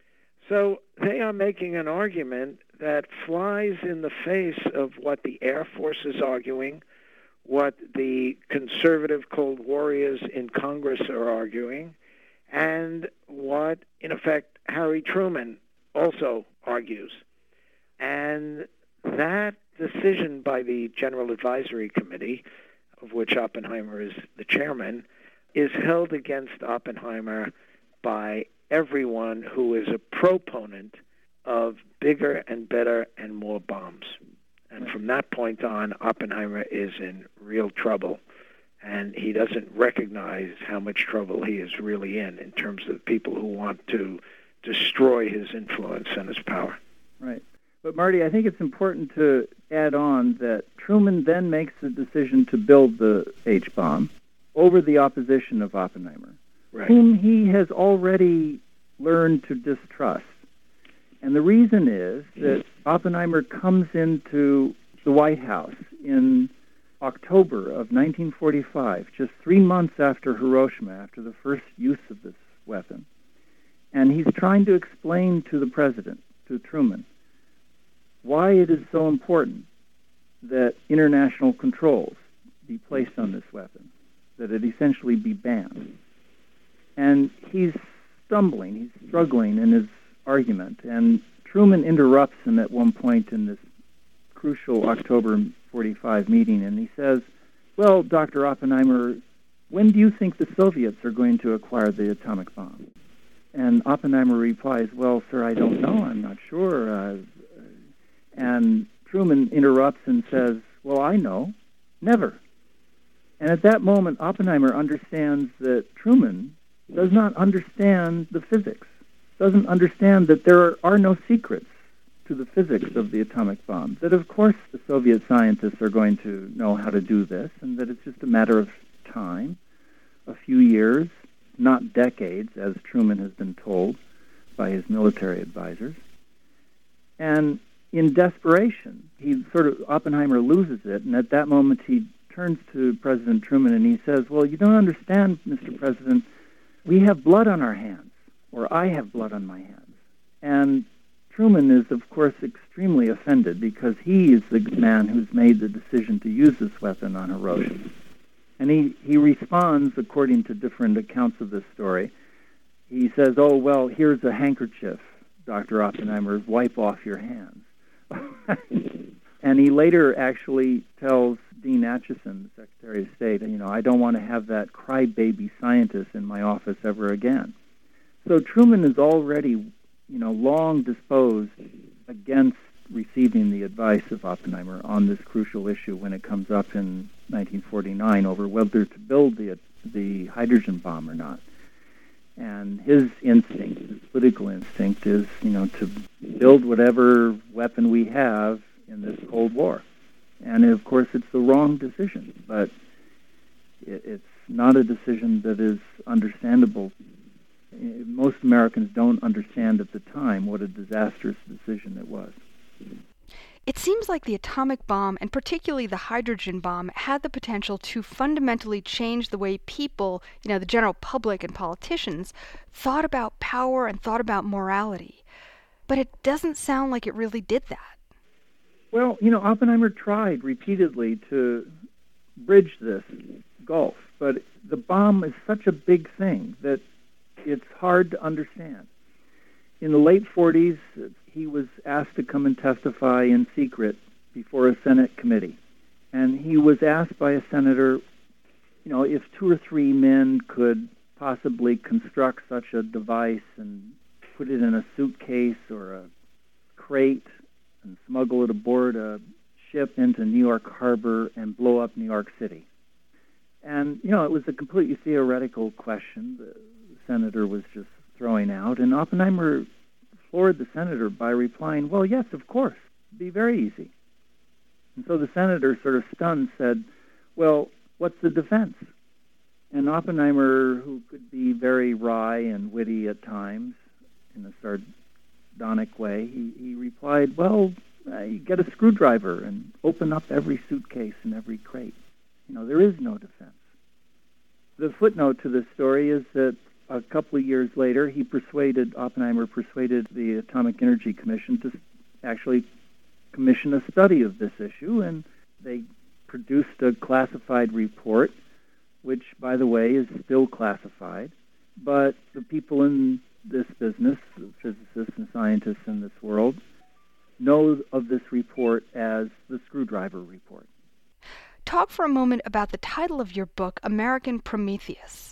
So they are making an argument that flies in the face of what the Air Force is arguing, what the conservative Cold Warriors in Congress are arguing, and what, in effect, Harry Truman also argues. And that decision by the General Advisory Committee, of which Oppenheimer is the chairman, is held against Oppenheimer by everyone who is a proponent of bigger and better and more bombs. And from that point on, Oppenheimer is in real trouble. And he doesn't recognize how much trouble he is really in, in terms of people who want to destroy his influence and his power. Right. But, Marty, I think it's important to add on that Truman then makes the decision to build the H-bomb over the opposition of Oppenheimer, right, whom he has already learned to distrust. And the reason is that Oppenheimer comes into the White House in October of nineteen forty-five, just three months after Hiroshima, after the first use of this weapon. And he's trying to explain to the president, to Truman, why it is so important that international controls be placed on this weapon, that it essentially be banned. And he's stumbling, he's struggling in his argument, and Truman interrupts him at one point in this crucial October forty-five meeting, and he says, well, Doctor Oppenheimer, when do you think the Soviets are going to acquire the atomic bomb? And Oppenheimer replies, well, sir, I don't know, I'm not sure. Uh, and Truman interrupts and says, well, I know, never. And at that moment, Oppenheimer understands that Truman does not understand the physics, doesn't understand that there are, are no secrets to the physics of the atomic bomb, that of course the Soviet scientists are going to know how to do this, and that it's just a matter of time, a few years, not decades, as Truman has been told, by his military advisors. And in desperation, he sort of, Oppenheimer loses it, and at that moment he turns to President Truman and he says, well, you don't understand, Mister President, we have blood on our hands, or I have blood on my hands. And Truman is, of course, extremely offended because he is the man who's made the decision to use this weapon on Hiroshima. And he, he responds, according to different accounts of this story, he says, oh, well, here's a handkerchief, Doctor Oppenheimer, wipe off your hands. And he later actually tells Dean Acheson, the Secretary of State, you know, I don't want to have that crybaby scientist in my office ever again. So Truman is already, you know, long disposed against receiving the advice of Oppenheimer on this crucial issue when it comes up in nineteen forty-nine over whether to build the the hydrogen bomb or not. And his instinct, his political instinct, is, you know, to build whatever weapon we have in this Cold War. And, of course, it's the wrong decision, but it, it's not a decision that is understandable. Most Americans don't understand at the time what a disastrous decision it was. It seems like the atomic bomb, and particularly the hydrogen bomb, had the potential to fundamentally change the way people, you know, the general public and politicians, thought about power and thought about morality. But it doesn't sound like it really did that. Well, you know, Oppenheimer tried repeatedly to bridge this gulf, but the bomb is such a big thing that it's hard to understand. In the late forties, he was asked to come and testify in secret before a Senate committee. And he was asked by a senator, you know, if two or three men could possibly construct such a device and put it in a suitcase or a crate and smuggle it aboard a ship into New York Harbor and blow up New York City. And, you know, it was a completely theoretical question the senator was just throwing out, and Oppenheimer floored the senator by replying, well, yes, of course, it'd be very easy. And so the senator, sort of stunned, said, well, what's the defense? And Oppenheimer, who could be very wry and witty at times, in a sardonic way, he, he replied, well, uh, you get a screwdriver and open up every suitcase and every crate. You know, there is no defense. The footnote to this story is that a couple of years later, he persuaded, Oppenheimer persuaded the Atomic Energy Commission to actually commission a study of this issue, and they produced a classified report, which, by the way, is still classified. But the people in this business, the physicists and scientists in this world, know of this report as the Screwdriver Report. Talk for a moment about the title of your book, American Prometheus.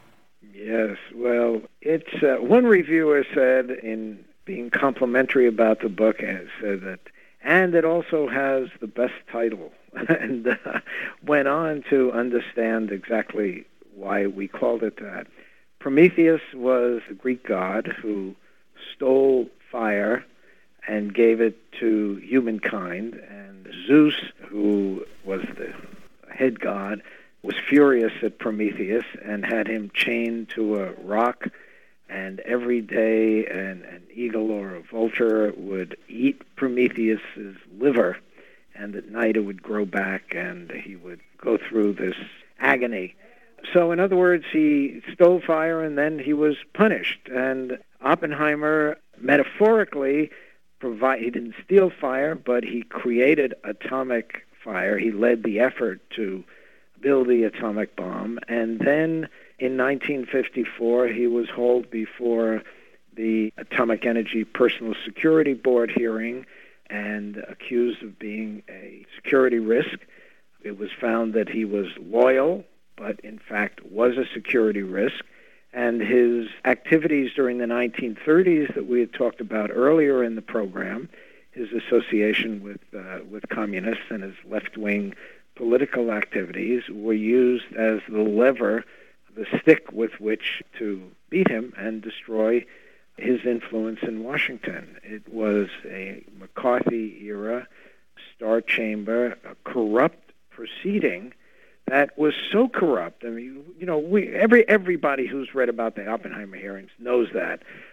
Yes, well, it's uh, one reviewer said, in being complimentary about the book, and said that, and it also has the best title, and uh, went on to understand exactly why we called it that. Prometheus was a Greek god who stole fire and gave it to humankind, and Zeus, who was the head god, was furious at Prometheus and had him chained to a rock, and every day an, an eagle or a vulture would eat Prometheus's liver, and at night it would grow back and he would go through this agony. So in other words, he stole fire and then he was punished. And Oppenheimer, metaphorically, provide, he didn't steal fire, but he created atomic fire. He led the effort to build the atomic bomb. And then in nineteen fifty-four, he was hauled before the Atomic Energy Personal Security Board hearing and accused of being a security risk. It was found that he was loyal, but in fact was a security risk. And his activities during the nineteen thirties that we had talked about earlier in the program, his association with uh, with communists and his left-wing political activities, were used as the lever, the stick with which to beat him and destroy his influence in Washington. It was a McCarthy-era Star Chamber, a corrupt proceeding that was so corrupt. I mean, you know, we every everybody who's read about the Oppenheimer hearings knows that.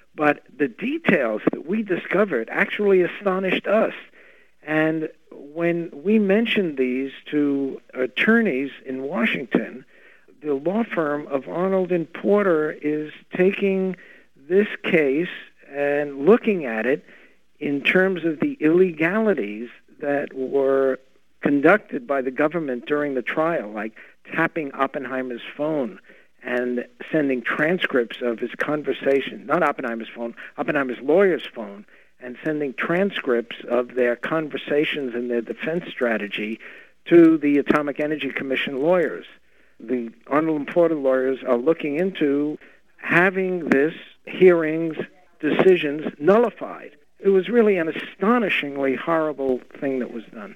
But the details that we discovered actually astonished us. And when we mentioned these to attorneys in Washington, the law firm of Arnold and Porter is taking this case and looking at it in terms of the illegalities that were conducted by the government during the trial, like tapping Oppenheimer's phone and sending transcripts of his conversation, not Oppenheimer's phone, Oppenheimer's lawyer's phone, and sending transcripts of their conversations and their defense strategy to the Atomic Energy Commission lawyers. The Arnold and Porter lawyers are looking into having this hearings, decisions nullified. It was really an astonishingly horrible thing that was done.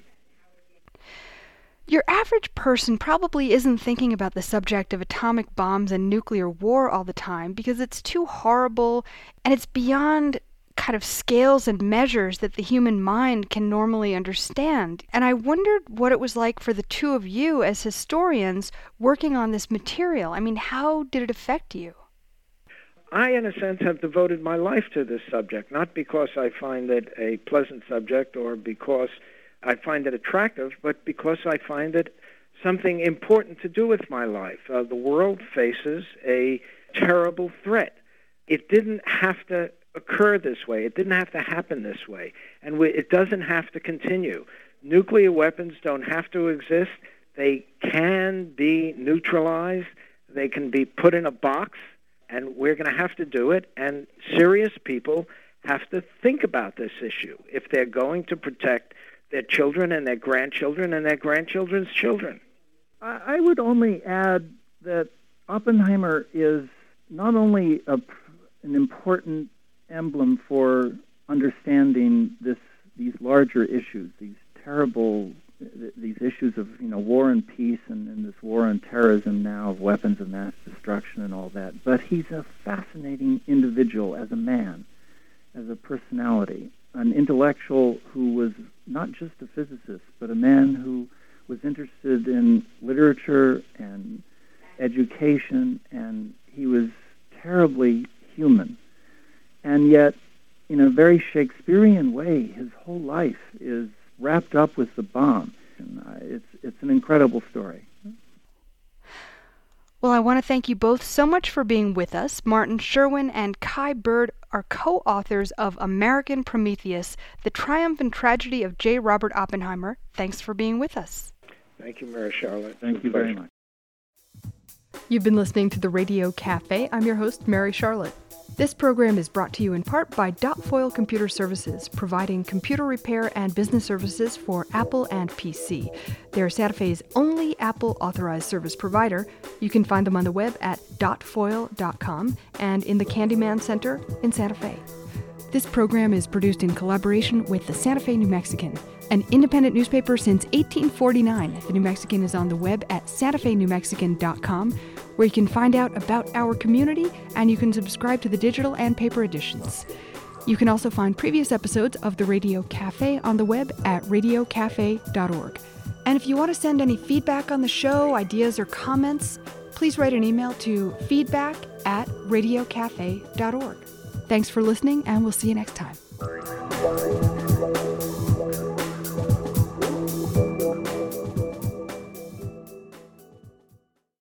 Your average person probably isn't thinking about the subject of atomic bombs and nuclear war all the time because it's too horrible and it's beyond kind of scales and measures that the human mind can normally understand. And I wondered what it was like for the two of you as historians working on this material. I mean, how did it affect you? I, in a sense, have devoted my life to this subject, not because I find it a pleasant subject or because I find it attractive, but because I find it something important to do with my life. Uh, the world faces a terrible threat. It didn't have to occur this way. It didn't have to happen this way. And we, it doesn't have to continue. Nuclear weapons don't have to exist. They can be neutralized. They can be put in a box, and we're going to have to do it. And serious people have to think about this issue if they're going to protect their children and their grandchildren and their grandchildren's children. I would only add that Oppenheimer is not only a, an important emblem for understanding this, these larger issues, these terrible, these issues of you know war and peace, and, and this war on terrorism now of weapons of mass destruction and all that. But he's a fascinating individual as a man, as a personality, an intellectual who was not just a physicist, but a man who was interested in literature and education, and he was terribly human. And yet, in a very Shakespearean way, his whole life is wrapped up with the bomb. And uh, it's it's an incredible story. Well, I want to thank you both so much for being with us. Martin Sherwin and Kai Bird are co-authors of American Prometheus, The Triumph and Tragedy of J. Robert Oppenheimer. Thanks for being with us. Thank you, Mary Charlotte. Thank you very much. You've been listening to the Radio Cafe. I'm your host, Mary Charlotte. This program is brought to you in part by Dot Foil Computer Services, providing computer repair and business services for Apple and P C. They're Santa Fe's only Apple authorized service provider. You can find them on the web at dot foil dot com and in the Candyman Center in Santa Fe. This program is produced in collaboration with the Santa Fe New Mexican, an independent newspaper since eighteen forty-nine. The New Mexican is on the web at santa fe new mexican dot com, where you can find out about our community and you can subscribe to the digital and paper editions. You can also find previous episodes of the Radio Cafe on the web at radio cafe dot org. And if you want to send any feedback on the show, ideas, or comments, please write an email to feedback at radio cafe dot org. Thanks for listening, and we'll see you next time.